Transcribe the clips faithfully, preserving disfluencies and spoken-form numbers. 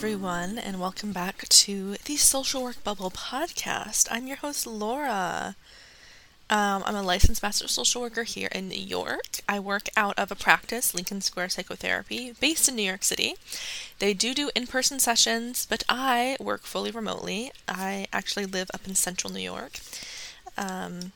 everyone, and welcome back to the Social Work Bubble podcast. I'm your host, Laura. Um, I'm a licensed master social worker here in New York. I work out of a practice, Lincoln Square Psychotherapy, based in New York City. They do do in-person sessions, but I work fully remotely. I actually live up in central New York. Um,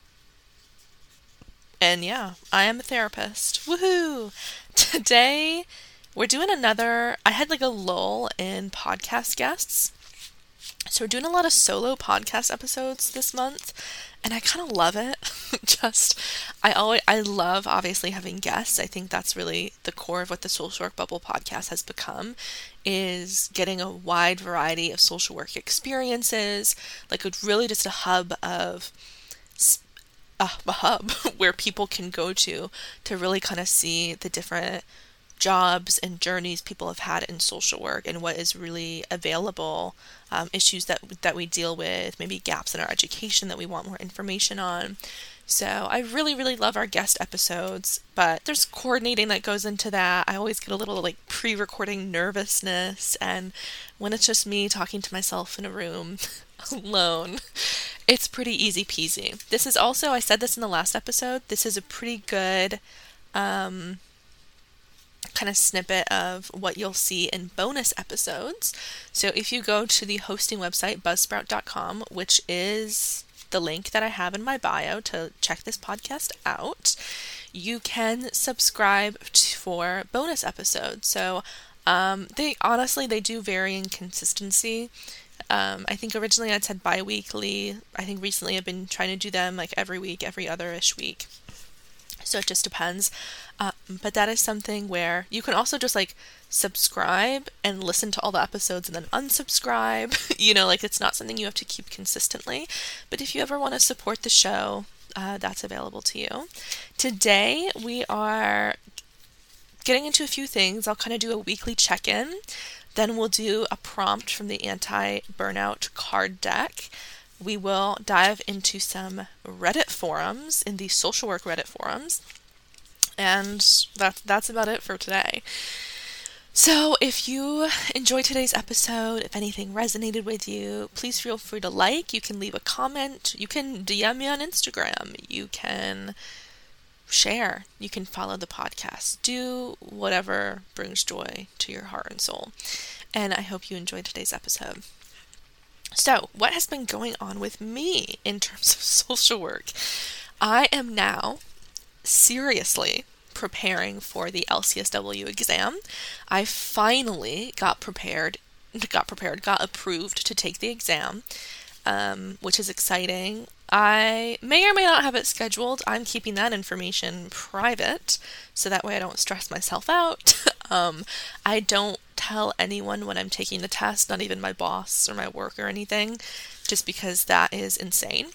and yeah, I am a therapist. Woohoo! Today, we're doing another, I had like a lull in podcast guests. So we're doing a lot of solo podcast episodes this month, and I kind of love it. Just, I always, I love obviously having guests. I think that's really the core of what the Social Work Bubble podcast has become, is getting a wide variety of social work experiences, like a, really just a hub of, uh, a hub where people can go to, to really kind of see the different jobs and journeys people have had in social work and what is really available, um, issues that that we deal with, maybe gaps in our education that we want more information on. So I really, really love our guest episodes, but there's coordinating that goes into that. I always get a little like pre-recording nervousness, and when it's just me talking to myself in a room alone, it's pretty easy peasy. This is also, I said this in the last episode, this is a pretty good um kind of snippet of what you'll see in bonus episodes. So if you go to the hosting website buzzsprout dot com, which is the link that I have in my bio to check this podcast out, you can subscribe t- for bonus episodes. So um, they honestly, they do vary in consistency. Um, I think originally I'd said bi-weekly. I think recently I've been trying to do them like every week, every other-ish week. So it just depends. Uh, but that is something where you can also just like subscribe and listen to all the episodes and then unsubscribe. You know, like it's not something you have to keep consistently. But if you ever want to support the show, uh, that's available to you. Today we are getting into a few things. I'll kind of do a weekly check-in. Then we'll do a prompt from the anti-burnout card deck. We will dive into some Reddit forums, in the social work Reddit forums, and that, that's about it for today. So if you enjoyed today's episode, if anything resonated with you, please feel free to like, you can leave a comment, you can D M me on Instagram, you can share, you can follow the podcast, do whatever brings joy to your heart and soul. And I hope you enjoyed today's episode. So, what has been going on with me in terms of social work? I am now seriously preparing for the L C S W exam. I finally got prepared, got prepared, got approved to take the exam, um, which is exciting. I may or may not have it scheduled. I'm keeping that information private, so that way I don't stress myself out. um, I don't tell anyone when I'm taking the test, not even my boss or my work or anything, just because that is insane.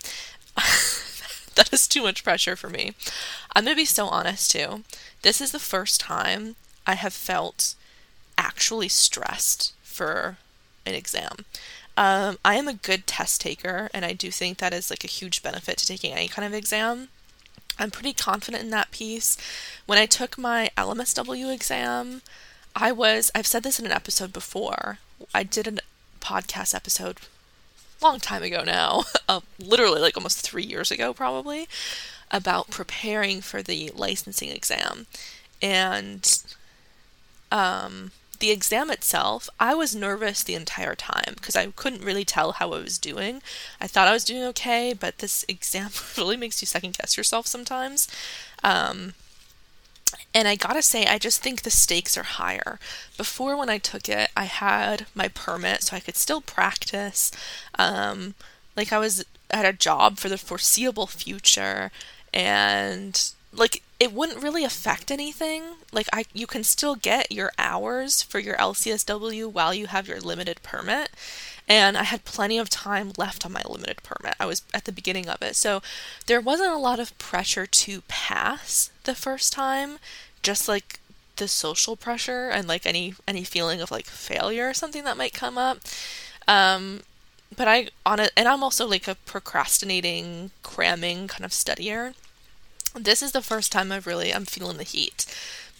That is too much pressure for me. I'm going to be so honest too. This is the first time I have felt actually stressed for an exam. Um, I am a good test taker, and I do think that is like a huge benefit to taking any kind of exam. I'm pretty confident in that piece. When I took my L M S W exam, I was, I've said this in an episode before, I did a podcast episode a long time ago now, uh, literally like almost three years ago probably, about preparing for the licensing exam. And um, the exam itself, I was nervous the entire time because I couldn't really tell how I was doing. I thought I was doing okay, but this exam really makes you second guess yourself sometimes. Um, And I gotta say, I just think the stakes are higher. Before, when I took it, I had my permit, so I could still practice. Um, like I was at a job for the foreseeable future, and like it wouldn't really affect anything. Like I, you can still get your hours for your L C S W while you have your limited permit. And I had plenty of time left on my limited permit. I was at the beginning of it. So there wasn't a lot of pressure to pass the first time, just like the social pressure and like any any feeling of like failure or something that might come up. Um, but I on it, and I'm also like a procrastinating, cramming kind of studier. This is the first time I've really, I'm feeling the heat.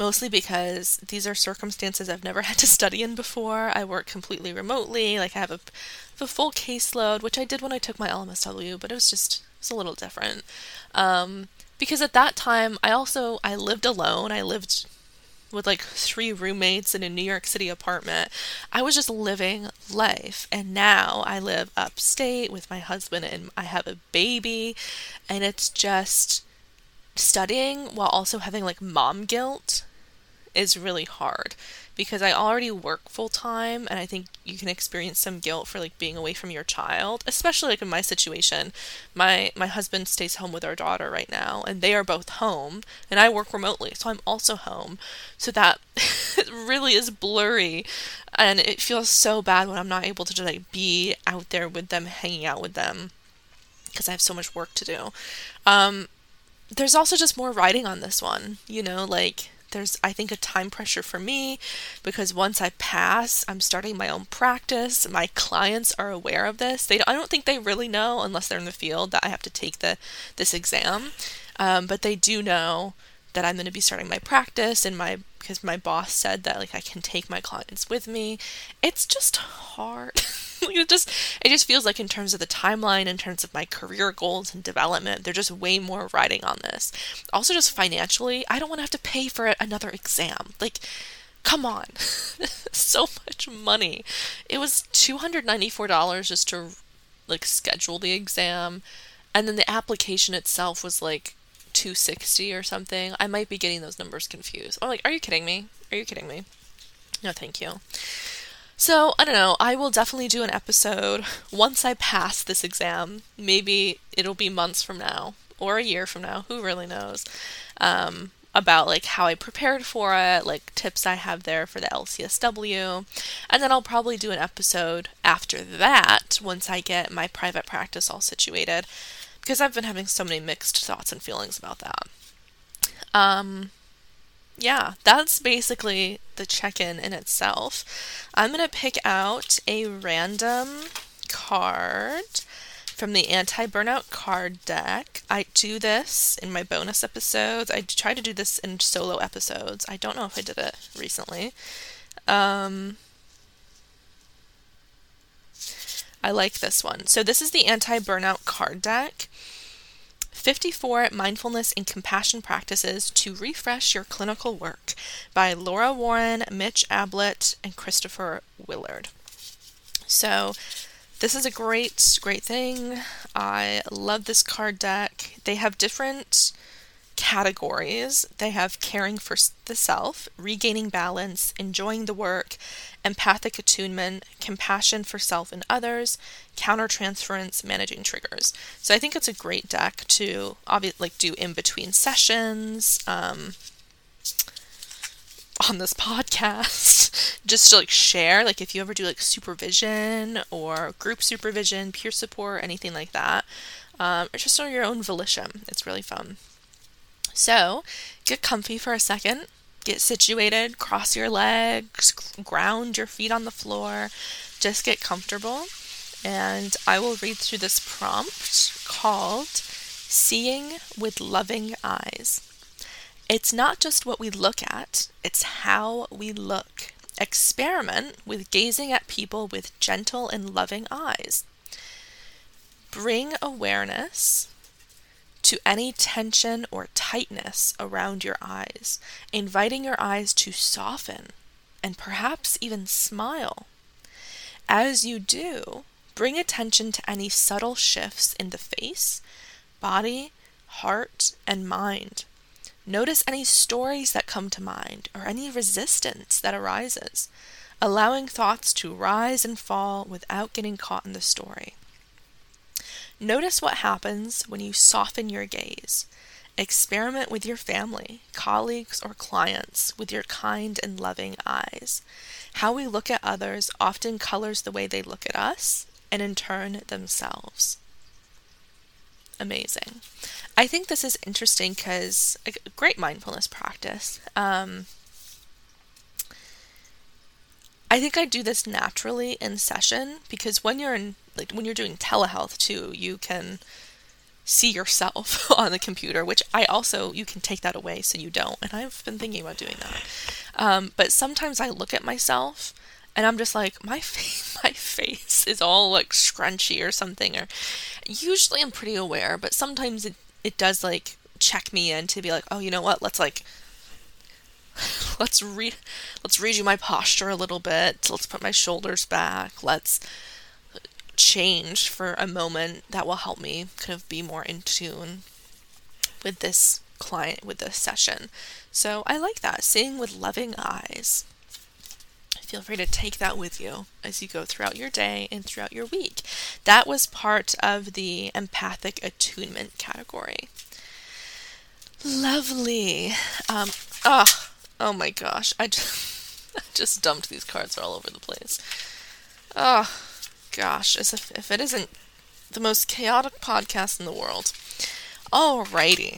mostly because these are circumstances I've never had to study in before. I work completely remotely, like I have a, a full caseload, which I did when I took my L M S W, but it was just, it was a little different. Um, because at that time, I also, I lived alone. I lived with like three roommates in a New York City apartment. I was just living life. And now I live upstate with my husband and I have a baby, and it's just studying while also having like mom guilt is really hard, because I already work full time, and I think you can experience some guilt for like being away from your child, especially like in my situation. My my husband stays home with our daughter right now, and they are both home, and I work remotely, so I'm also home. So that it really is blurry, and it feels so bad when I'm not able to just like be out there with them, hanging out with them, because I have so much work to do. Um, there's also just more writing on this one, you know, like there's, I think, a time pressure for me, because once I pass, I'm starting my own practice. My clients are aware of this. They, I don't think they really know, unless they're in the field, that I have to take the this exam. Um, but they do know that I'm going to be starting my practice, and my because my boss said that like I can take my clients with me. It's just hard. it just it just feels like in terms of the timeline, in terms of my career goals and development, there's just way more riding on this. Also, just financially, I don't want to have to pay for another exam. Like, come on. So much money. It was two hundred ninety-four dollars just to like schedule the exam, and then the application itself was like two hundred sixty dollars or something. I might be getting those numbers confused. I'm like, are you kidding me? Are you kidding me? No, thank you. So, I don't know, I will definitely do an episode once I pass this exam. Maybe it'll be months from now, or a year from now, who really knows, um, about like how I prepared for it, like tips I have there for the L C S W, and then I'll probably do an episode after that, once I get my private practice all situated, because I've been having so many mixed thoughts and feelings about that. Um... Yeah, that's basically the check-in in itself. I'm going to pick out a random card from the Anti-Burnout card deck. I do this in my bonus episodes. I try to do this in solo episodes. I don't know if I did it recently. Um, I like this one. So this is the Anti-Burnout card deck. fifty-four Mindfulness and Compassion Practices to Refresh Your Clinical Work by Laura Warren, Mitch Ablett, and Christopher Willard. So this is a great, great thing. I love this card deck. They have different categories. They have caring for the self, regaining balance, enjoying the work, empathic attunement, compassion for self and others, countertransference, managing triggers. So I think it's a great deck to obviously like do in between sessions, um, on this podcast, just to like share, like if you ever do like supervision or group supervision, peer support, anything like that, um, or just on your own volition. It's really fun. So get comfy for a second, get situated, cross your legs, ground your feet on the floor, just get comfortable. And I will read through this prompt called Seeing with Loving Eyes. It's not just what we look at, it's how we look. Experiment with gazing at people with gentle and loving eyes. Bring awareness to any tension or tightness around your eyes, inviting your eyes to soften and perhaps even smile. As you do, bring attention to any subtle shifts in the face, body, heart, and mind. Notice any stories that come to mind or any resistance that arises, allowing thoughts to rise and fall without getting caught in the story. Notice what happens when you soften your gaze. Experiment with your family, colleagues, or clients with your kind and loving eyes. How we look at others often colors the way they look at us, and in turn, themselves. Amazing. I think this is interesting because a great mindfulness practice. Um, I think I do this naturally in session because when you're in, like when you're doing telehealth too, you can see yourself on the computer, which I also, you can take that away so you don't. And I've been thinking about doing that. Um, but sometimes I look at myself and I'm just like, my face, my face is all like scrunchy or something. Or usually I'm pretty aware, but sometimes it, it does like check me in to be like, oh, you know what? Let's like, let's re, let's redo my posture a little bit. Let's put my shoulders back. Let's change for a moment. That will help me kind of be more in tune with this client, with this session. So I like that, seeing with loving eyes. Feel free to take that with you as you go throughout your day and throughout your week. That was part of the empathic attunement category. Lovely. Um, oh, oh my gosh. I just, I just dumped these cards all over the place. Oh, gosh. As if, if it isn't the most chaotic podcast in the world. Alrighty.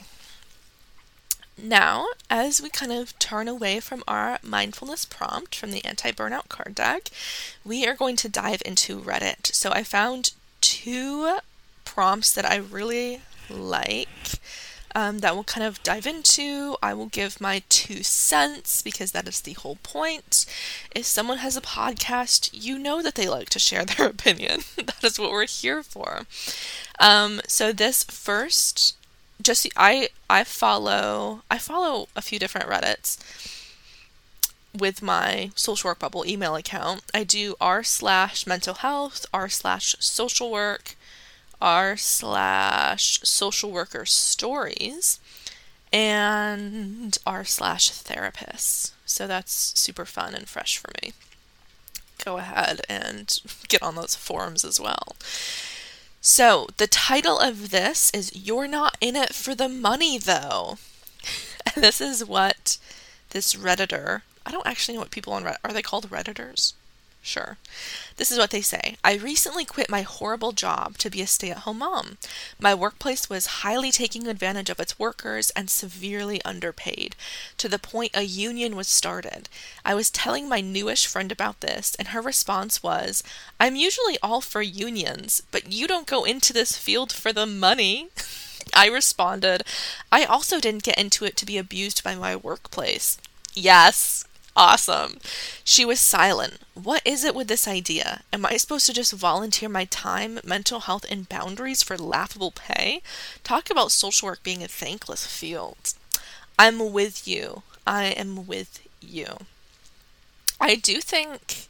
Now, as we kind of turn away from our mindfulness prompt from the anti-burnout card deck, we are going to dive into Reddit. So I found two prompts that I really like um, that we'll kind of dive into. I will give my two cents because that is the whole point. If someone has a podcast, you know that they like to share their opinion. That is what we're here for. Um, so this first... Just I I follow I follow a few different Reddits with my social work bubble email account. I do r slash mental health, r slash social work, r slash social worker stories, and r slash therapists. So that's super fun and fresh for me. Go ahead and get on those forums as well. So, the title of this is You're Not In It for the Money, Though. And this is what this Redditor, I don't actually know what people on Reddit, are they called Redditors? Sure. This is what they say. I recently quit my horrible job to be a stay-at-home mom. My workplace was highly taking advantage of its workers and severely underpaid, to the point a union was started. I was telling my newish friend about this, and her response was, I'm usually all for unions, but you don't go into this field for the money. I responded, I also didn't get into it to be abused by my workplace. Yes. Awesome. She was silent. What is it with this idea? Am I supposed to just volunteer my time, mental health, and boundaries for laughable pay? Talk about social work being a thankless field. I'm with you. I am with you. I do think,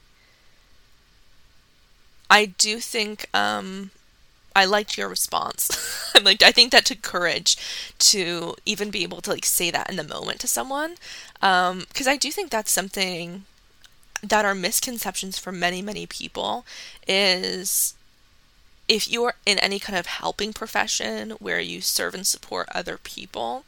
I do think, um, I liked your response. like, I think that took courage to even be able to like say that in the moment to someone. Um, because I do think that's something that are misconceptions for many, many people is if you are in any kind of helping profession where you serve and support other people,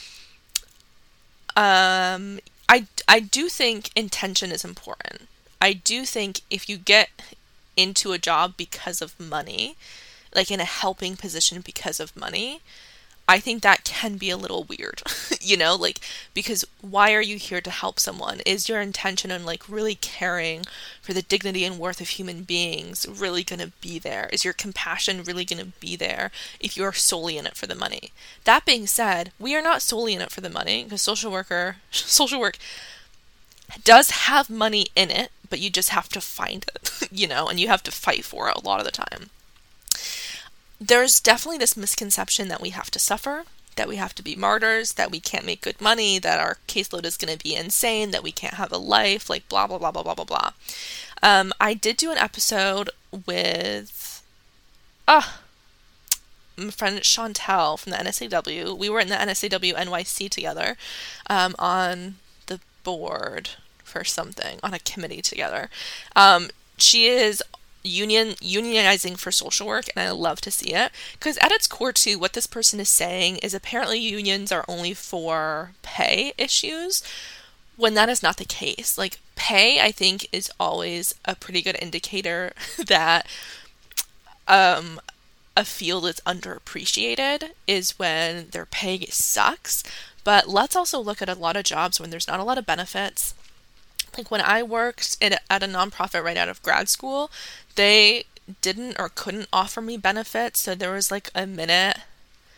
um, I, I do think intention is important. I do think if you get into a job because of money, like in a helping position because of money, I think that can be a little weird, you know, like, because why are you here to help someone? Is your intention on like really caring for the dignity and worth of human beings really going to be there? Is your compassion really going to be there if you are solely in it for the money? That being said, we are not solely in it for the money because social worker, social work does have money in it, but you just have to find it, you know, and you have to fight for it a lot of the time. There's definitely this misconception that we have to suffer, that we have to be martyrs, that we can't make good money, that our caseload is going to be insane, that we can't have a life, like blah, blah, blah, blah, blah, blah, blah. Um, I did do an episode with, ah, my friend Chantel from the N S A W. We were in the N S A W N Y C together, um, on the board for something, on a committee together. Um, she is union unionizing for social work, and I love to see it because at its core too, what this person is saying is apparently unions are only for pay issues when that is not the case. Like, pay, I think, is always a pretty good indicator that um a field is underappreciated is when their pay sucks. But let's also look at a lot of jobs when there's not a lot of benefits. Like when I worked at, at a nonprofit right out of grad school, they didn't or couldn't offer me benefits. So there was like a minute,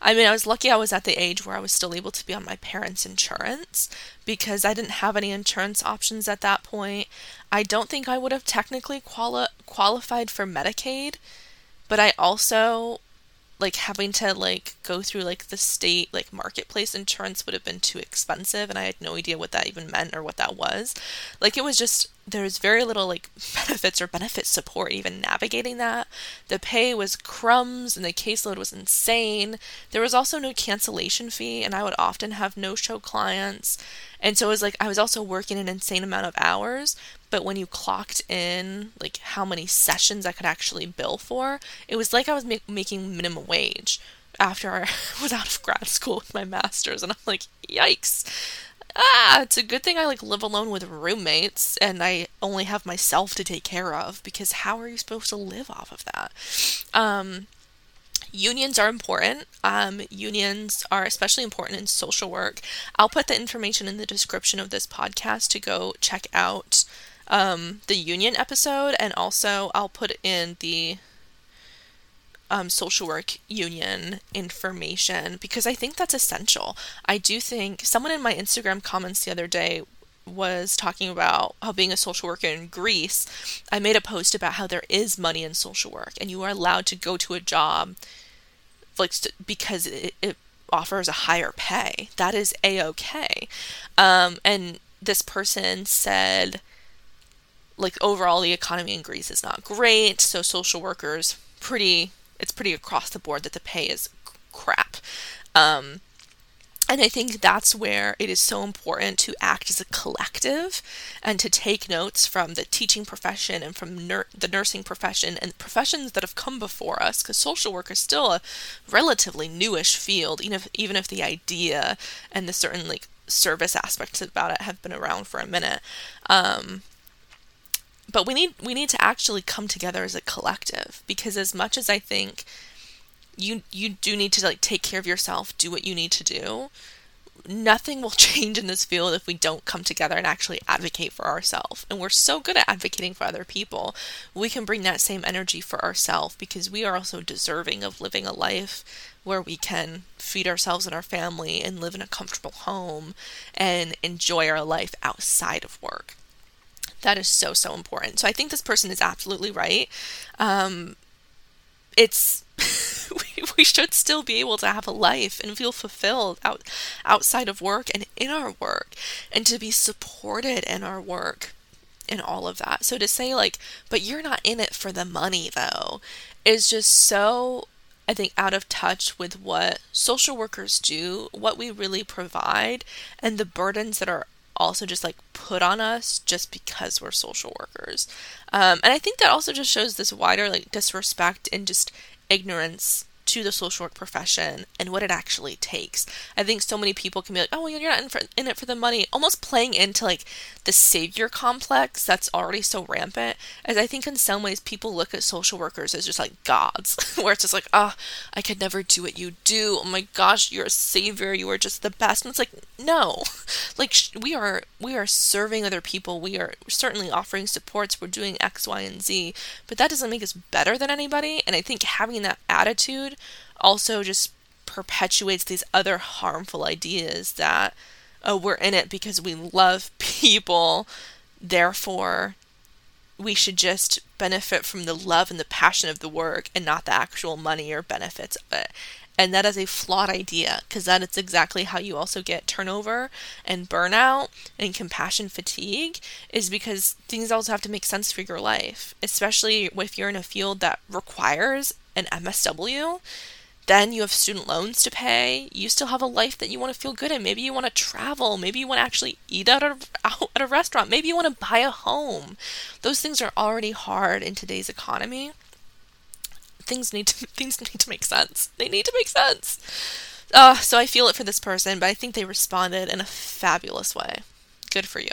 I mean, I was lucky I was at the age where I was still able to be on my parents' insurance because I didn't have any insurance options at that point. I don't think I would have technically quali- qualified for Medicaid, but I also, like, having to, like, go through, like, the state, like, marketplace insurance would have been too expensive, and I had no idea what that even meant or what that was. Like, it was just, there was very little, like, benefits or benefit support even navigating that. The pay was crumbs, and the caseload was insane. There was also no cancellation fee, and I would often have no-show clients. And so it was like, I was also working an insane amount of hours, but when you clocked in, like, how many sessions I could actually bill for, it was like I was ma- making minimum wage after I was out of grad school with my master's, and I'm like, yikes. Ah, it's a good thing I, like, live alone with roommates, and I only have myself to take care of, because how are you supposed to live off of that? Um... Unions are important. Um, unions are especially important in social work. I'll put the information in the description of this podcast to go check out um, the union episode, and also I'll put in the um, social work union information because I think that's essential. I do think someone in my Instagram comments the other day was talking about how being a social worker in Greece, I made a post about how there is money in social work and you are allowed to go to a job like because it, it offers a higher pay. That is a-okay. Um, and this person said, like, overall the economy in Greece is not great, so social workers, pretty, it's pretty across the board that the pay is crap. Um, And I think that's where it is so important to act as a collective and to take notes from the teaching profession and from nur- the nursing profession and professions that have come before us, because social work is still a relatively newish field, even if, even if the idea and the certain, like, service aspects about it have been around for a minute. Um, but we need we need to actually come together as a collective, because as much as I think you you do need to, like, take care of yourself, do what you need to do, nothing will change in this field if we don't come together and actually advocate for ourselves. And we're so good at advocating for other people. We can bring that same energy for ourselves because we are also deserving of living a life where we can feed ourselves and our family and live in a comfortable home and enjoy our life outside of work. That is so, so important. So I think this person is absolutely right. Um, it's we, we should still be able to have a life and feel fulfilled out outside of work and in our work, and to be supported in our work and all of that. So to say, like, but you're not in it for the money though, is just so, I think, out of touch with what social workers do, what we really provide, and the burdens that are also just, like, put on us just because we're social workers. Um, and I think that also just shows this wider, like, disrespect and just ignorance to the social work profession and what it actually takes. I think so many people can be like, oh, well, you're not in, for, in it for the money, almost playing into, like, the savior complex that's already so rampant, as I think in some ways people look at social workers as just like gods, where it's just like, oh, I could never do what you do, oh my gosh, you're a savior, you are just the best. And it's like, no, like, we are we are serving other people, we are certainly offering supports, we're doing X, Y, and Z, but that doesn't make us better than anybody. And I think having that attitude also just perpetuates these other harmful ideas that, oh, we're in it because we love people, therefore we should just benefit from the love and the passion of the work and not the actual money or benefits of it. And that is a flawed idea, because that is exactly how you also get turnover and burnout and compassion fatigue, is because things also have to make sense for your life, especially if you're in a field that requires an M S W. Then you have student loans to pay. You still have a life that you want to feel good in. Maybe you want to travel. Maybe you want to actually eat out, of, out at a restaurant. Maybe you want to buy a home. Those things are already hard in today's economy. Things need to things need to make sense. They need to make sense. Uh, so I feel it for this person, but I think they responded in a fabulous way. Good for you.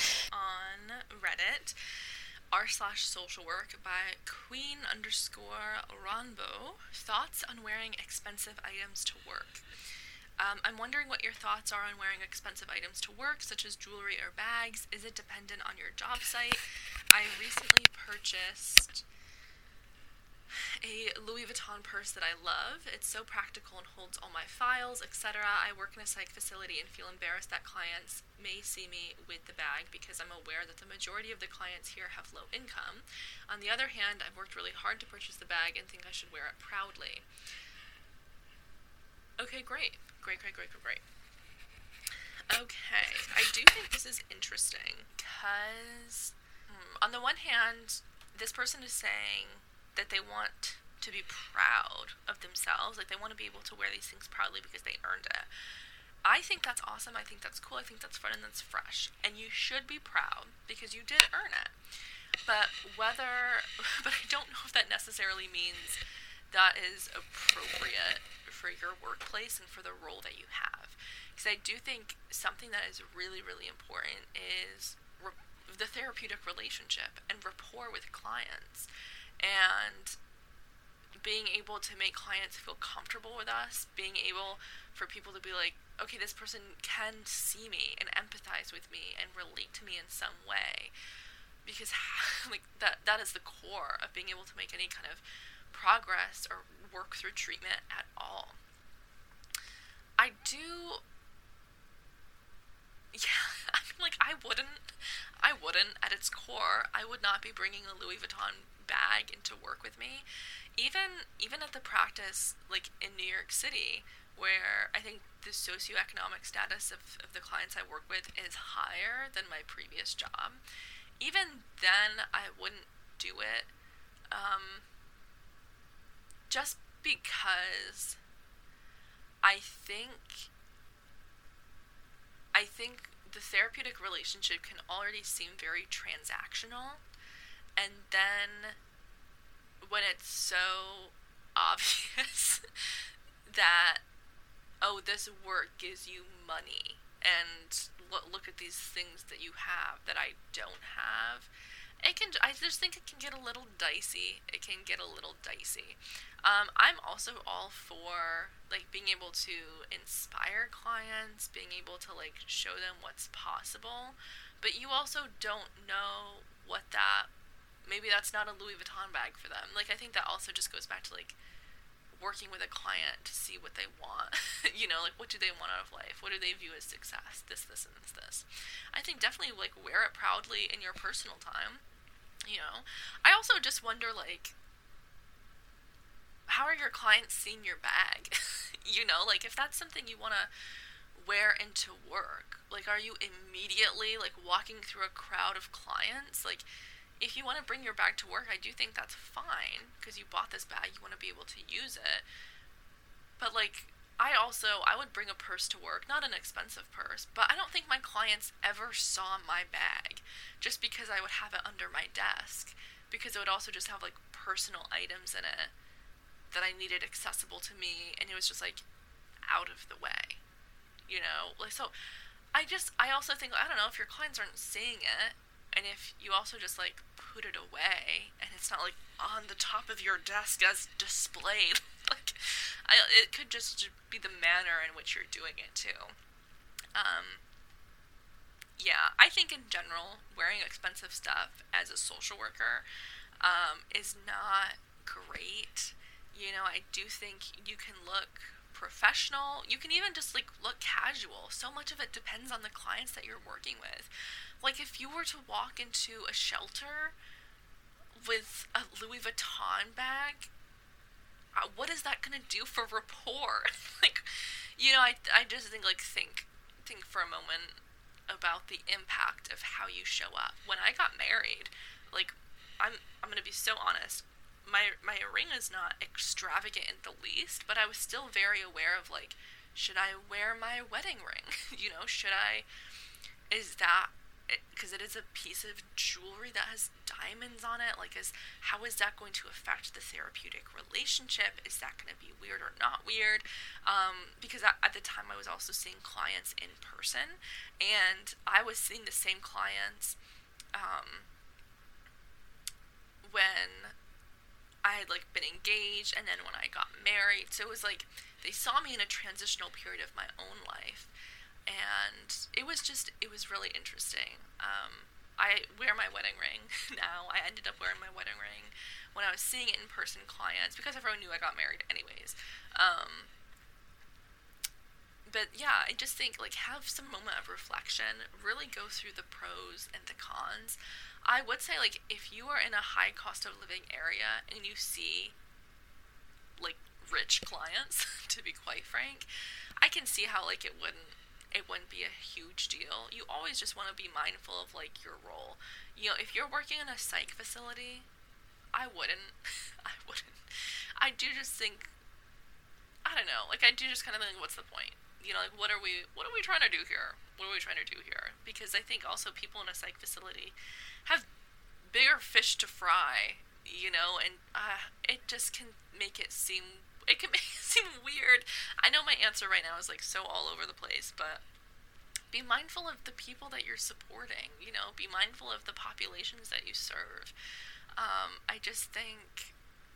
On Reddit, r slash social work by queen underscore Ronbo, thoughts on wearing expensive items to work. Um, I'm wondering what your thoughts are on wearing expensive items to work, such as jewelry or bags. Is it dependent on your job site? I recently purchased a Louis Vuitton Vuitton purse that I love. It's so practical and holds all my files, et cetera. I work in a psych facility and feel embarrassed that clients may see me with the bag because I'm aware that the majority of the clients here have low income. On the other hand, I've worked really hard to purchase the bag and think I should wear it proudly. Okay, great. Great, great, great, great, great. Okay, I do think this is interesting because hmm, on the one hand, this person is saying that they want to be proud of themselves, like they want to be able to wear these things proudly because they earned it. I think that's awesome, I think that's cool, I think that's fun, and that's fresh, and you should be proud because you did earn it. But whether, but I don't know if that necessarily means that is appropriate for your workplace and for the role that you have. Because I do think something that is really, really important is re- the therapeutic relationship and rapport with clients. And being able to make clients feel comfortable with us, being able for people to be like, okay, this person can see me and empathize with me and relate to me in some way. Because like that that is the core of being able to make any kind of progress or work through treatment at all. I do Yeah, I mean, like, I wouldn't, I wouldn't, at its core, I would not be bringing a Louis Vuitton bag into work with me, even, even at the practice, like, in New York City, where I think the socioeconomic status of, of the clients I work with is higher than my previous job. Even then, I wouldn't do it, um, just because I think I think the therapeutic relationship can already seem very transactional, and then when it's so obvious that, oh, this work gives you money, and look, look at these things that you have that I don't have, it can, I just think it can get a little dicey. It can get a little dicey. Um, I'm also all for, like, being able to inspire clients, being able to, like, show them what's possible, but you also don't know what that, maybe that's not a Louis Vuitton bag for them. Like, I think that also just goes back to, like, working with a client to see what they want. You know, like, what do they want out of life? What do they view as success? This, this, and this, this. I think definitely, like, wear it proudly in your personal time. You know, I also just wonder, like, how are your clients seeing your bag? You know, like, if that's something you want to wear into work, like, are you immediately, like, walking through a crowd of clients? Like, if you want to bring your bag to work, I do think that's fine, because you bought this bag, you want to be able to use it. But, like, I also, I would bring a purse to work, not an expensive purse, but I don't think my clients ever saw my bag, just because I would have it under my desk, because it would also just have, like, personal items in it that I needed accessible to me, and it was just, like, out of the way, you know? Like, so, I just, I also think, I don't know, if your clients aren't seeing it, and if you also just, like, put it away, and it's not, like, on the top of your desk as displayed, like, I, it could just be the manner in which you're doing it, too. Um, yeah, I think in general, wearing expensive stuff as a social worker, um, is not great. You know, I do think you can look professional. You can even just, like, look casual. So much of it depends on the clients that you're working with. Like, if you were to walk into a shelter with a Louis Vuitton bag, uh, what is that going to do for rapport? Like, you know, I, I just think, like, think, think for a moment about the impact of how you show up. When I got married, like, I'm, I'm going to be so honest, my, my ring is not extravagant in the least, but I was still very aware of, like, should I wear my wedding ring? You know, should I, is that, because it, it is a piece of jewelry that has diamonds on it, like, is, how is that going to affect the therapeutic relationship? Is that going to be weird or not weird? Um, because at, at the time I was also seeing clients in person, and I was seeing the same clients, um, when I had, like, been engaged, and then when I got married. So it was like, they saw me in a transitional period of my own life, and it was just, it was really interesting. Um, I wear my wedding ring now. I ended up wearing my wedding ring when I was seeing it in person clients because everyone knew I got married anyways. Um, but yeah, I just think like have some moment of reflection, really go through the pros and the cons. I would say like if you are in a high cost of living area and you see like rich clients, to be quite frank, I can see how like it wouldn't it wouldn't be a huge deal. You always just want to be mindful of like your role. You know, if you're working in a psych facility, I wouldn't. I wouldn't. I do just think, I don't know, like I do just kind of think, what's the point? You know, like what are we what are we trying to do here? What are we trying to do here? Because I think also people in a psych facility have bigger fish to fry, you know, and uh, it just can make it seem it can make it seem weird. I know my answer right now is like so all over the place, but be mindful of the people that you're supporting, you know, be mindful of the populations that you serve. Um, I just think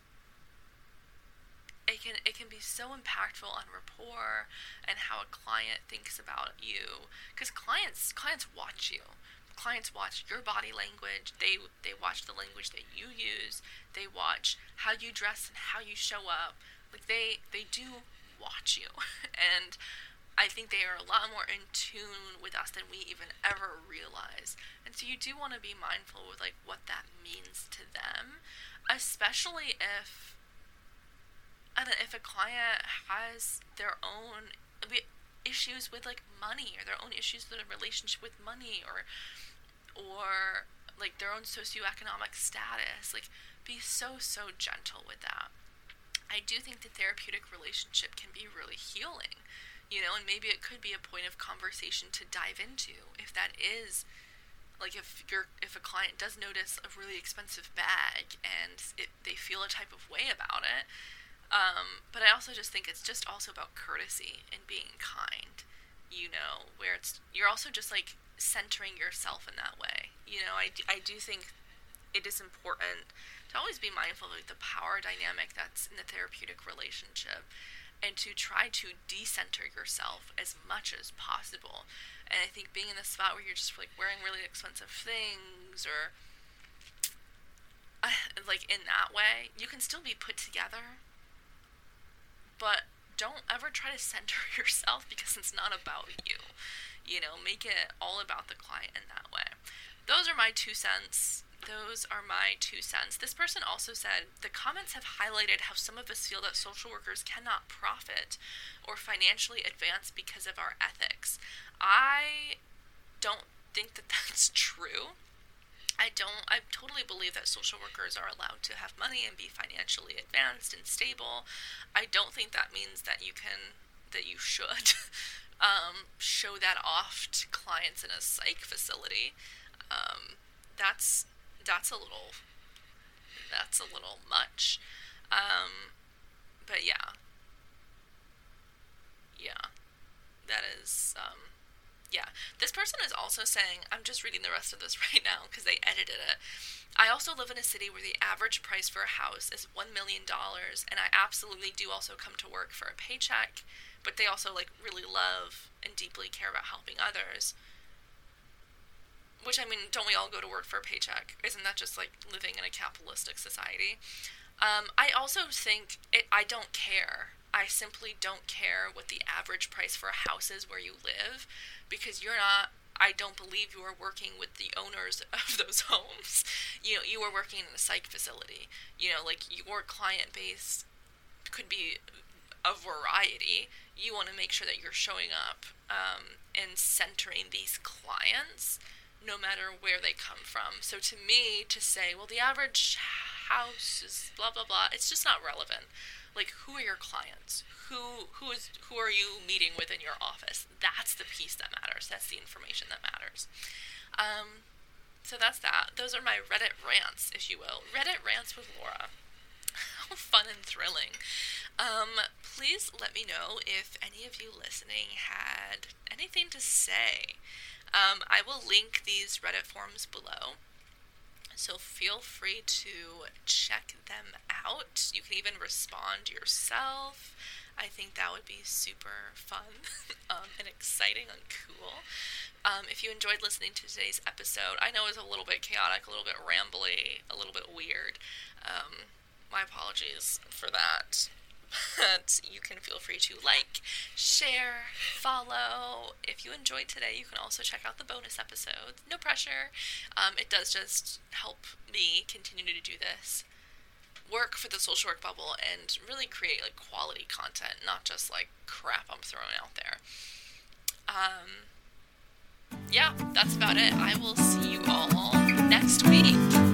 it can it can be so impactful on rapport and how a client thinks about you, because clients clients watch you. Clients watch your body language. They they watch the language that you use. They watch how you dress and how you show up. Like they they do watch you, and I think they are a lot more in tune with us than we even ever realize. And so you do want to be mindful with like what that means to them, especially if I don't know, if a client has their own issues with like money, or their own issues with a relationship with money, or or like their own socioeconomic status. Like be so so gentle with that. I do think the therapeutic relationship can be really healing, you know, and maybe it could be a point of conversation to dive into if that is like if you're if a client does notice a really expensive bag and it, they feel a type of way about it. Um, but I also just think it's just also about courtesy and being kind, you know, where it's you're also just like centering yourself in that way. You know, I, I do think it is important to always be mindful of the power dynamic that's in the therapeutic relationship, and to try to decenter yourself as much as possible. And I think being in a spot where you're just like wearing really expensive things, or uh, like in that way, you can still be put together, but don't ever try to center yourself, because it's not about you. You know, make it all about the client in that way. Those are my two cents. Those are my two cents. This person also said, the comments have highlighted how some of us feel that social workers cannot profit or financially advance because of our ethics. I don't think that that's true. I don't, I totally believe that social workers are allowed to have money and be financially advanced and stable. I don't think that means that you can, that you should um, show that off to clients in a psych facility. Um, that's, that's a little, that's a little much. Um, but yeah, yeah, that is, um, yeah. This person is also saying, I'm just reading the rest of this right now because they edited it. I also live in a city where the average price for a house is one million dollars, and I absolutely do also come to work for a paycheck, but they also like really love and deeply care about helping others. Which, I mean, don't we all go to work for a paycheck? Isn't that just like living in a capitalistic society? Um, I also think it, I don't care. I simply don't care what the average price for a house is where you live, because you're not, I don't believe you are working with the owners of those homes. You know, you are working in a psych facility. You know, like your client base could be a variety. You want to make sure that you're showing up um, and centering these clients no matter where they come from. So to me, to say, well, the average house is blah, blah, blah, it's just not relevant. Like, who are your clients? Who who is who are you meeting with in your office? That's the piece that matters. That's the information that matters. Um, so that's that. Those are my Reddit rants, if you will. Reddit rants with Laura. How fun and thrilling. Um, please let me know if any of you listening had anything to say. Um, I will link these Reddit forums below, so feel free to check them out. You can even respond yourself. I think that would be super fun um, and exciting and cool. Um, if you enjoyed listening to today's episode, I know it was a little bit chaotic, a little bit rambly, a little bit weird. Um, my apologies for that. But you can feel free to like, share, follow. If you enjoyed today, you can also check out the bonus episodes. No pressure. Um, it does just help me continue to do this work for the social work bubble and really create like quality content, not just like crap I'm throwing out there. Um, yeah, that's about it. I will see you all next week.